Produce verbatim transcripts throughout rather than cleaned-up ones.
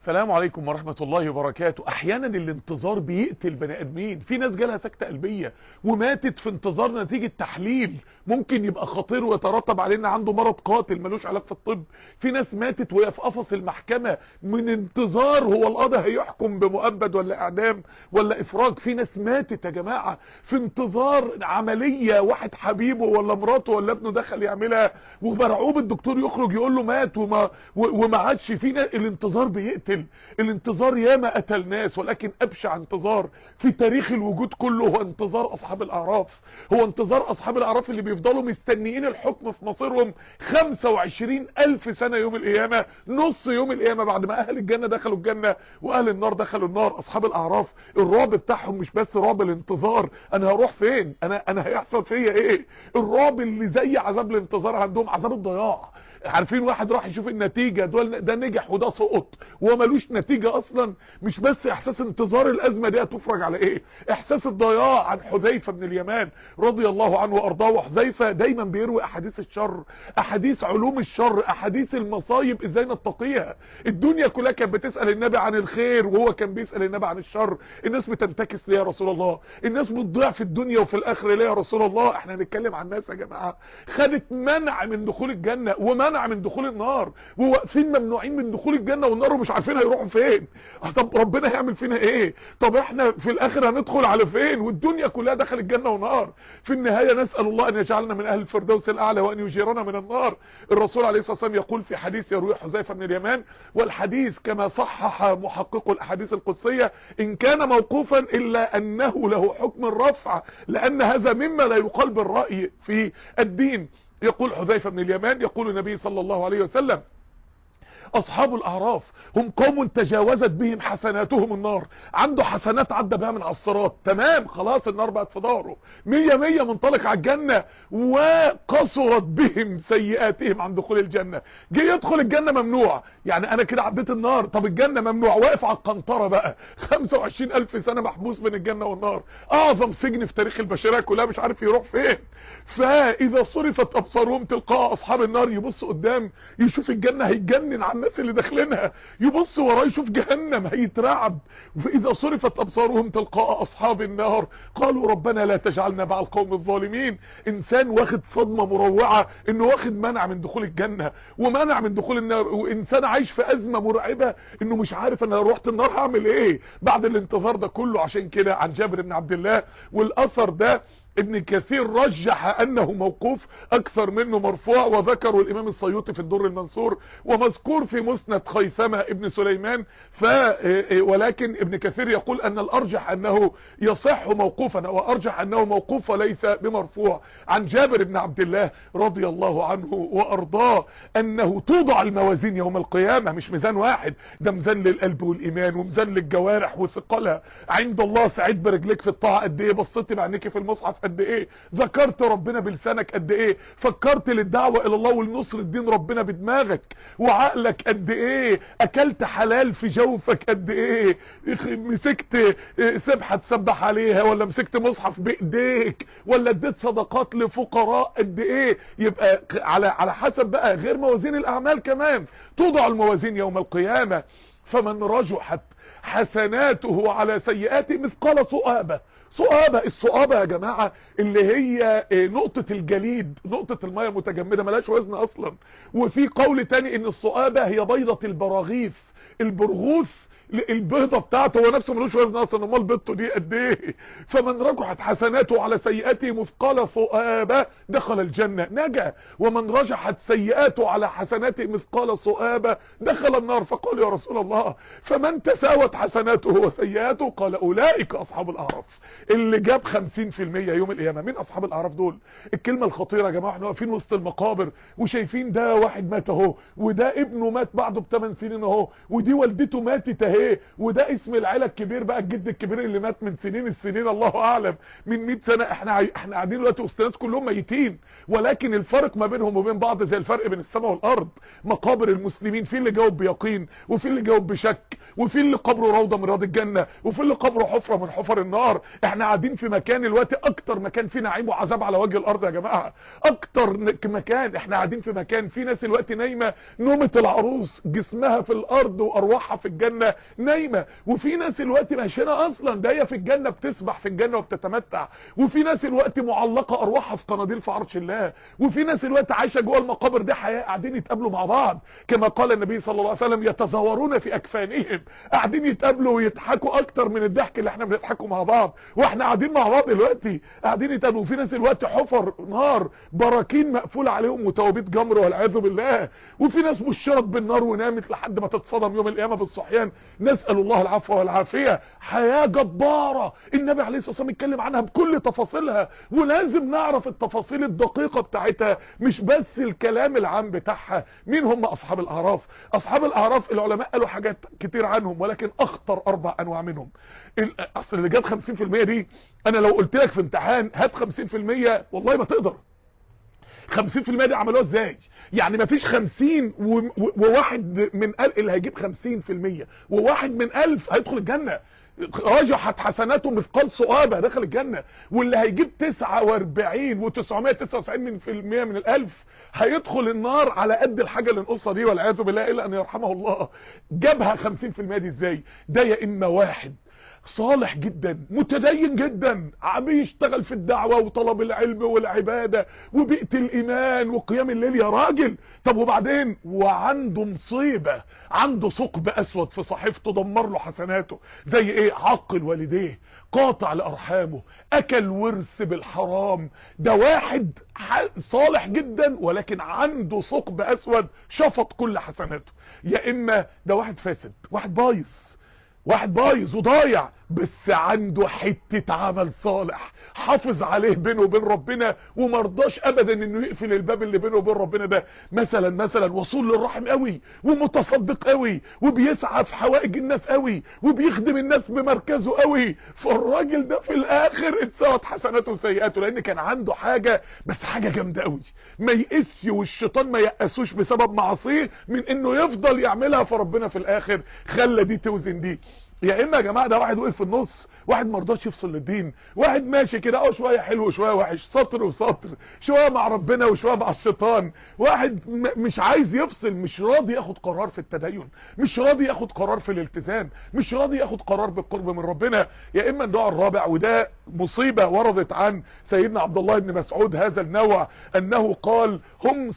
السلام عليكم ورحمة الله وبركاته. احيانا الانتظار بيقتل بني ادمين. في ناس جالها سكتة قلبية وماتت في انتظار نتيجة تحليل ممكن يبقى خطير ويترتب عليه ان عنده مرض قاتل ملوش علاج في الطب. في ناس ماتت وهي في قفص المحكمة من انتظار هو القضاء هيحكم بمؤبد ولا اعدام ولا افراج. في ناس ماتت يا جماعة في انتظار عملية واحد حبيبه ولا مراته ولا ابنه دخل يعملها ومرعوب الدكتور يخرج يقول له مات وما وما عادش. في ناس الانتظار بيقتل. الانتظار ياما قتل ناس، ولكن ابشع انتظار في تاريخ الوجود كله هو انتظار اصحاب الاعراف. هو انتظار اصحاب الاعراف اللي بيفضلوا مستنيين الحكم في مصيرهم خمسة وعشرين الف سنة يوم القيامة، نص يوم القيامة، بعد ما اهل الجنة دخلوا الجنة واهل النار دخلوا النار. اصحاب الاعراف الرعب بتاعهم مش بس رعب الانتظار، انا هروح فين، انا انا هيحصل فيا ايه. الرعب اللي زي عذاب الانتظار عندهم عذاب الضياع. عارفين واحد راح يشوف النتيجة، دول ده نجح وده سقط وهو ملوش نتيجة اصلا. مش بس احساس انتظار الازمة دي هتفرج على ايه، احساس الضياع. عن حذيفة بن اليمان رضي الله عنه وارضاه. وحذيفة دايما بيروي احاديث الشر، احاديث علوم الشر، احاديث المصايب ازاي نتقيها. الدنيا كلها كانت بتسأل النبي عن الخير وهو كان بيسأل النبي عن الشر. الناس بتنتكس ليه يا رسول الله، الناس بتضيع في الدنيا وفي الاخره ليه يا رسول الله. احنا هنتكلم عن ناس يا جماعة خدت منع من دخول الجنة ومنع من دخول النار، وواقفين ممنوعين من دخول الجنة والنار ومش عارفين هيروحوا فين. طب ربنا هيعمل فينا ايه؟ طب احنا في الاخر هندخل على فين والدنيا كلها دخلت جنة ونار؟ في النهاية نسأل الله ان يجعلنا من اهل الفردوس الاعلى وان يجيرنا من النار. الرسول عليه الصلاة والسلام يقول في حديث يرويه حذيفة بن اليمان، والحديث كما صحح محقق الاحاديث القدسية ان كان موقوفا الا انه له حكم الرفع، لان هذا مما لا يقال بالرأي في الدين. يقول حذيفة بن اليمان يقول النبي صلى الله عليه وسلم: اصحاب الاعراف هم قوم تجاوزت بهم حسناتهم النار. عنده حسنات عدى بها من على الصراط، تمام خلاص النار بقت في ظهره مية مية منطلق على الجنة، وقصرت بهم سيئاتهم عن دخول الجنة. جه يدخل الجنة ممنوع، يعني انا كده عديت النار، طب الجنة ممنوع، واقف على القنطرة بقى خمسة وعشرين الف سنة محبوس بين الجنة والنار، اعظم سجن في تاريخ البشرية كلها، مش عارف يروح فين. فاذا صرفت ابصارهم تلقاء اصحاب النار، يبص قدام يشوف الجنة هيتجنن عن الناس اللي داخلينها، يبص وراه يشوف جهنم هيترعب. فاذا صرفت ابصارهم تلقاء اصحاب النار قالوا ربنا لا تجعلنا مع القوم الظالمين. انسان واخد صدمة مروعة انه واخد منع من دخول الجنة ومنع من دخول النار، وانسان عايش في ازمة مرعبة انه مش عارف انا لو رحت النار هعمل ايه بعد الانتظار ده كله. عشان كده عن جابر بن عبد الله، والاثر ده ابن كثير رجح انه موقوف اكثر منه مرفوع، وذكروا الامام السيوطي في الدر المنصور، ومذكور في مسند خيثمة ابن سليمان. ف ولكن ابن كثير يقول ان الارجح انه يصح موقوفا، وارجح انه موقوف وليس بمرفوع. عن جابر بن عبد الله رضي الله عنه وارضاه انه توضع الموازين يوم القيامة، مش ميزان واحد، ده ميزان للقلب والايمان وميزان للجوارح وثقلها عند الله. سعيد برجلك في الطاعة قد ايه، بصيت بعينيك في المصحف قد ايه، ذكرت ربنا بلسانك قد ايه، فكرت للدعوة الى الله والنصر الدين ربنا بدماغك وعقلك قد ايه، اكلت حلال في جوفك قد ايه، مسكت سبحة تسبح عليها ولا مسكت مصحف بايديك ولا اديت صدقات لفقراء قد ايه. يبقى على على حسب بقى، غير موازين الاعمال كمان توضع الموازين يوم القيامة. فمن رجحت حسناته على سيئاته مثقال صؤابة. صؤابة، الصؤابة يا جماعة اللي هي نقطة الجليد، نقطة المياه المتجمدة ملاش وزن اصلا. وفي قول تاني ان الصؤابة هي بيضة البراغيث، البرغوث البيضة بتاعته هو نفسه ملوش وزن اصلا، امال بيضته دي قد ايه. فمن رجحت حسناته على سيئاته مثقال صؤابة دخل الجنة نجا، ومن رجحت سيئاته على حسناته مثقال صؤابة دخل النار. فقال يا رسول الله فمن تساوت حسناته وسيئاته؟ قال اولئك اصحاب الاعراف، اللي جاب خمسين في المية يوم القيامة. مين اصحاب الاعراف دول؟ الكلمة الخطيرة يا جماعة، احنا واقفين وسط المقابر وشايفين ده واحد مات اهو، وده ابنه مات بعده بثمان سنين اهو، ودي والدته ماتت اهي، ايه، وده اسم العيله الكبير بقى، الجد الكبير اللي مات من سنين السنين الله اعلم من مئة سنه. احنا عاي... احنا قاعدين دلوقتي وسط ناس كلهم ميتين، ولكن الفرق ما بينهم وبين بعض زي الفرق بين السماء والارض. مقابر المسلمين في اللي جاوب بيقين، وفي اللي جاوب بشك، وفي اللي قبره روضه من رياض الجنه، وفي اللي قبره حفره من حفر النار. احنا قاعدين في مكان الوقت اكتر مكان فيه نعيم وعذاب على وجه الارض يا جماعه، اكتر مكان. احنا قاعدين في مكان في ناس الوقت نايمه نومه العروس، جسمها في الارض وارواحها في الجنه نايمه، وفي ناس الوقت ماشيه اصلا ده هي في الجنه بتسبح في الجنه وبتتمتع، وفي ناس الوقت معلقه ارواحها في قناديل في عرش الله، وفي ناس الوقت عايشه جوه المقابر دي حياه، قاعدين يتقابلوا مع بعض كما قال النبي صلى الله عليه وسلم يتزاورون في اكفانهم، قاعدين يتقابلوا ويضحكوا اكتر من الضحك اللي احنا بنضحكوا مع بعض واحنا قاعدين مع بعض دلوقتي، قاعدين يتقابلوا. وفي ناس الوقت حفر نار براكين مقفوله عليهم وتوابيت جمر والعياذ بالله، وفي ناس بشرت بالنار ونامت لحد ما تتصدم يوم القيامه بالصحيان، نسال الله العفو والعافيه. حياه جباره النبي عليه الصلاه والسلام اتكلم عنها بكل تفاصيلها، ولازم نعرف التفاصيل الدقيقه بتاعتها مش بس الكلام العام بتاعها. مين هم اصحاب الاعراف؟ اصحاب الاعراف العلماء قالوا حاجات كتير عنهم، ولكن اخطر اربع انواع منهم. اصل اللي جاب خمسين في المية دي، انا لو قلت لك في امتحان هات خمسين في المية والله ما تقدر. خمسين في المية دي عملوها ازاي؟ يعني ما فيش خمسين وواحد من ألف اللي هيجيب خمسين في المية وواحد من ألف هيدخل الجنة، رجحت حسناته مثقال صوابه دخل الجنة، واللي هيجيب تسعة واربعين وتسعمائة وتسعة وتسعين في المية من الألف هيدخل النار على قد الحاجة اللي نقصها دي والعياذ بالله الا ان يرحمه الله. جابها خمسين في المية دي ازاي؟ ده يا اما واحد صالح جدا متدين جدا بيشتغل في الدعوة وطلب العلم والعبادة وبيئة الايمان وقيام الليل يا راجل، طب وبعدين وعنده مصيبة، عنده ثقب اسود في صحيفته دمر له حسناته، زي ايه؟ عقل والديه، قاطع لارحامه، اكل ورث بالحرام. ده واحد صالح جدا ولكن عنده ثقب اسود شفط كل حسناته. يا اما ده واحد فاسد، واحد بايظ، واحد بايظ وضايع بس عنده حتة عمل صالح حافظ عليه بينه وبين ربنا ومرضاش ابدا انه يقفل الباب اللي بينه وبين ربنا ده. مثلا مثلا وصول للرحم قوي ومتصدق قوي وبيسعى في حوائج الناس قوي وبيخدم الناس بمركزه قوي، فالراجل ده في الاخر اتساوت حسناته وسيئاته لان كان عنده حاجة، بس حاجة جامدة قوي ما يقسش والشيطان ما يقسوش بسبب معصيه من انه يفضل يعملها، فربنا في الاخر خلى دي توزن دي. يا اما يا جماعه ده واحد وقف في النص، واحد ما رضاش يفصل للدين، واحد ماشي كده اه شويه حلو وشويه وحش، سطر وسطر، شويه مع ربنا وشويه مع الشيطان، واحد مش عايز يفصل، مش راضي ياخد قرار في التدين، مش راضي ياخد قرار في الالتزام، مش راضي ياخد قرار بالقرب من ربنا. يا اما النوع الرابع وده مصيبه وردت عن سيدنا عبد الله بن مسعود هذا النوع، انه قال هم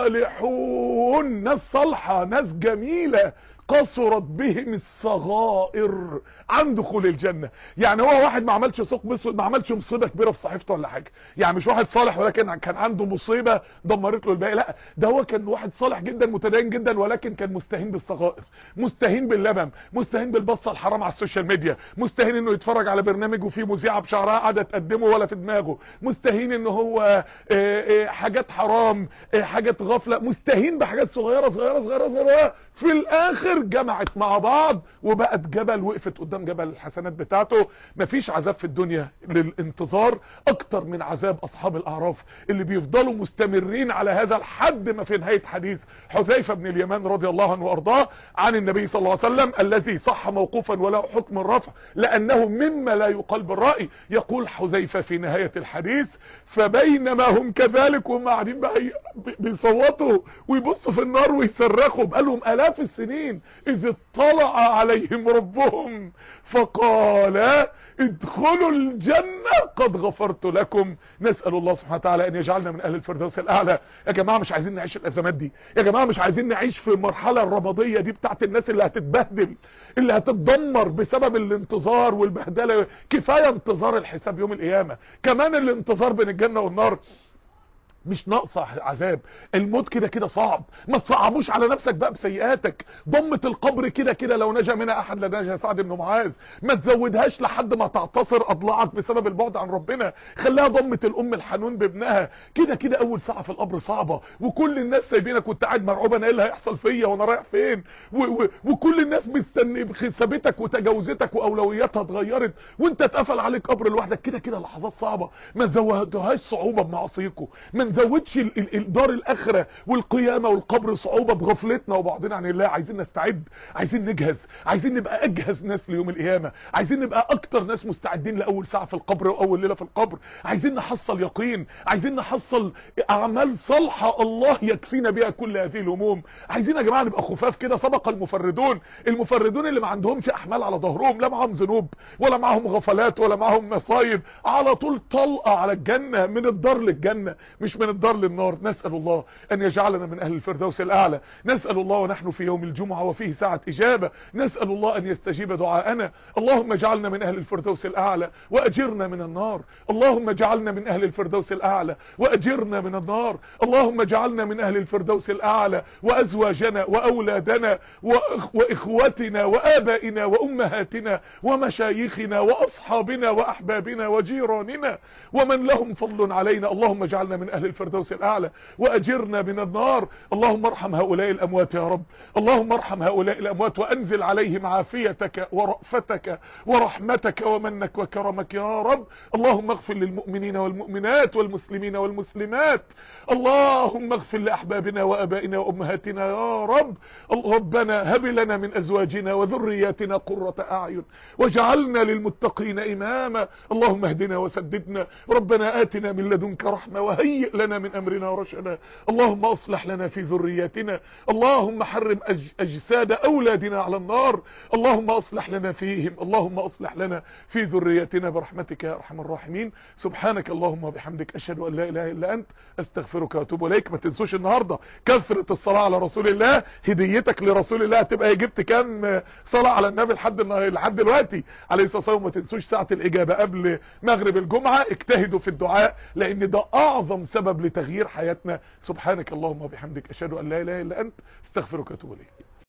صالحون، ناس صالحه ناس جميله قصرت بهم الصغائر عن دخول الجنة. يعني هو واحد ما عملش ثقب اسود، ما عملش مصيبة كبيرة في صحيفته ولا حاجة، يعني مش واحد صالح ولكن كان عنده مصيبة دمرت له الباقي، لا ده هو كان واحد صالح جدا متدين جدا ولكن كان مستهين بالصغائر، مستهين باللبن، مستهين بالبصة الحرام على السوشيال ميديا، مستهين انه يتفرج على برنامج وفيه مذيعة بشعرها قاعدة تقدمه ولا في دماغه، مستهين انه هو حاجات حرام، حاجات غفلة، مستهين بحاجات صغيرة صغيرة صغيرة صغيرة، في الاخر جمعت مع بعض وبقت جبل، وقفت قدام جبل الحسنات بتاعته. مفيش عذاب في الدنيا للانتظار اكتر من عذاب اصحاب الاعراف اللي بيفضلوا مستمرين على هذا لحد ما في نهاية حديث حذيفة بن اليمان رضي الله عنه وارضاه عن النبي صلى الله عليه وسلم الذي صح موقوفا وله حكم الرفع لانه مما لا يقال بالرأي. يقول حذيفة في نهاية الحديث فبينما هم كذلك وهم قاعدين بقى بيصوتوا ويبصوا في النار ويصرخوا بقالهم الاف السنين اذ اطلع عليهم ربهم فقال ادخلوا الجنة قد غفرت لكم. نسأل الله سبحانه وتعالى ان يجعلنا من اهل الفردوس الاعلى. يا جماعة مش عايزين نعيش الازمات دي، يا جماعة مش عايزين نعيش في المرحلة الرمادية دي بتاعت الناس اللي هتتبهدل اللي هتتدمر بسبب الانتظار والبهدلة. كفاية انتظار الحساب يوم القيامة، كمان الانتظار بين الجنة والنار. مش ناقصه عذاب. الموت كده كده صعب، ما تصعبوش على نفسك بقى بسيئاتك. ضمة القبر كده كده لو نجا منها احد لنجا سعد بن معاذ. ما تزودهاش لحد ما تعتصر اضلاعك بسبب البعد عن ربنا. خليها ضمة الام الحنون بابنها. كده كده اول ساعه في القبر صعبه، وكل الناس سايبينك وانت قاعد مرعوب انا ايه اللي هيحصل فيا وانا رايح فين، و و وكل الناس مستني حساباتك وتجاوزتك واولوياتها اتغيرت، وانت اتقفل عليك قبر لوحدك. كده كده لحظات صعبه، ما تزودوهاش صعوبه بمعاصيكم. ما نزودش دار الاخره والقيامه والقبر صعوبه بغفلتنا وبعدنا عن الله. عايزين نستعد، عايزين نجهز، عايزين نبقى اجهز ناس ليوم القيامه، عايزين نبقى اكتر ناس مستعدين لاول ساعه في القبر واول ليله في القبر. عايزين نحصل يقين، عايزين نحصل اعمال صالحه الله يكفينا بها كل هذه الهموم. عايزين يا جماعه نبقى خفاف كده. سبق المفردون، المفردون اللي ما عندهمش احمال على ظهرهم، لا معاهم ذنوب ولا معاهم غفلات ولا معاهم مصايب، على طول طلقه على الجنه، من الدار للجنه مش من الدار للنار. نسال الله ان يجعلنا من اهل الفردوس الاعلى. نسال الله ونحن في يوم الجمعه وفيه ساعه اجابه، نسال الله ان يستجيب دعاءنا. اللهم اجعلنا من اهل الفردوس الاعلى واجرنا من النار. اللهم اجعلنا من اهل الفردوس الاعلى واجرنا من النار. اللهم اجعلنا من اهل الفردوس الاعلى وازواجنا واولادنا واخوتنا وابائنا وامهاتنا ومشايخنا واصحابنا واحبابنا وجيراننا ومن لهم فضل علينا. اللهم اجعلنا من اهل الفردوس الاعلى واجرنا من النار. اللهم ارحم هؤلاء الاموات يا رب، اللهم ارحم هؤلاء الاموات وانزل عليهم عافيتك ورأفتك ورحمتك ومنك وكرمك يا رب. اللهم اغفر للمؤمنين والمؤمنات والمسلمين والمسلمات. اللهم اغفر لاحبابنا وابائنا وامهاتنا يا رب. ربنا هب لنا من ازواجنا وذرياتنا قرة اعين واجعلنا للمتقين اماما. اللهم اهدنا وسددنا. ربنا آتنا من لدنك رحمة وهيئ لنا من امرنا رشدا. اللهم اصلح لنا في ذرياتنا. اللهم حرم أج اجساد اولادنا على النار. اللهم اصلح لنا فيهم. اللهم اصلح لنا في ذرياتنا برحمتك يا ارحم الراحمين. سبحانك اللهم وبحمدك اشهد ان لا اله الا انت استغفرك واتوب اليك. ما تنسوش النهارده كثرة الصلاة على رسول الله. هديتك لرسول الله هتبقى جبت كام صلاة على النبي لحد لحد دلوقتي عليه الصلاة والسلام. ما تنسوش ساعة الاجابة قبل مغرب الجمعة. اجتهدوا في الدعاء لان ده اعظم سبب لتغيير حياتنا. سبحانك اللهم وبحمدك اشهد ان لا اله الا انت استغفرك واتوب اليك.